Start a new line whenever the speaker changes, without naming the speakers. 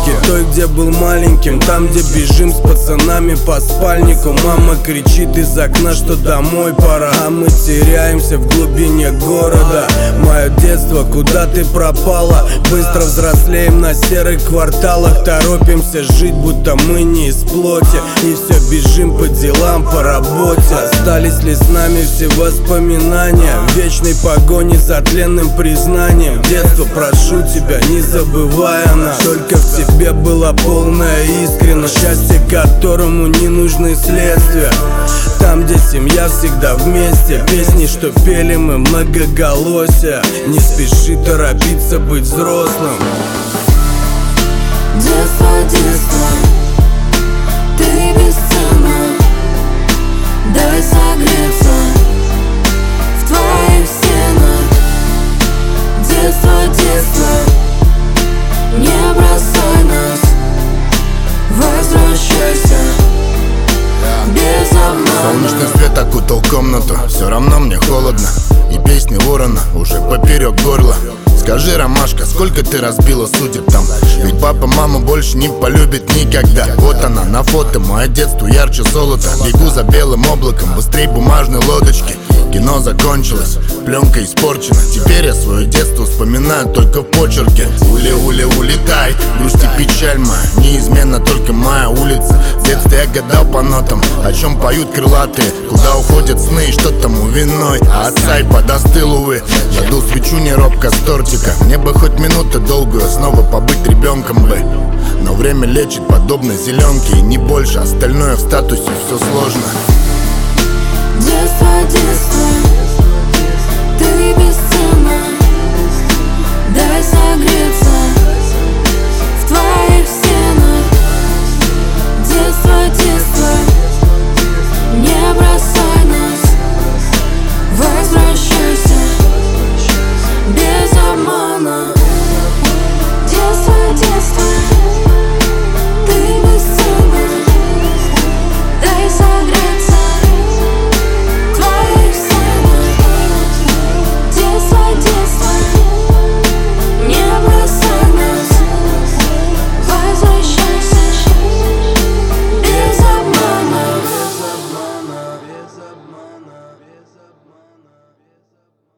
Ставки той, где был маленьким, там, где бежим с пацанами по спальнику. Мама кричит из окна, что домой пора, а мы теряемся в глубине города. Мое детство, куда ты пропала? Быстро взрослеем на серых кварталах, торопимся жить, будто мы не из плоти, и все бежим по делам, по работе. Остались ли с нами все воспоминания в вечной погоне за тленным признанием? Детство, прошу тебя, не забывай о нас. Только в тебе была полная искренность, счастье, которому не нужны следствия. Там, где семья всегда вместе, песни, что пели мы многоголосия. Не спеши торопиться быть взрослым.
Детство, детство, ты бесценна. Дай согреться в твоих стенах. Детство, детство, не бросай нас, возвращайся без обмана.
Солнечный свет окутал комнату, все равно мне холодно, и песни ворона уже поперек горла. Скажи, ромашка, сколько ты разбила судеб там? Ведь папа маму больше не полюбит никогда. Вот она на фото, мое детство ярче золота. Бегу за белым облаком, быстрей бумажной лодочки. Кино закончилось, пленка испорчена. Теперь я свое детство вспоминаю только в почерке. Уля-уля, улетай, грусть и печаль моя неизменно только моя улица. В детстве я гадал по нотам, о чем поют крылатые, куда уходят сны и что тому виной. А отца и подостыл, увы. Жду свечу не робко с тортика. Мне бы хоть минуту долгую снова побыть ребенком бы. Но время лечит подобно зеленке, и не больше. Остальное в статусе все сложно.
Детство, детство, ты бесценна. Дай согреться в твоих стенах. Детство, детство, не бросай нас, возвращайся без обмана.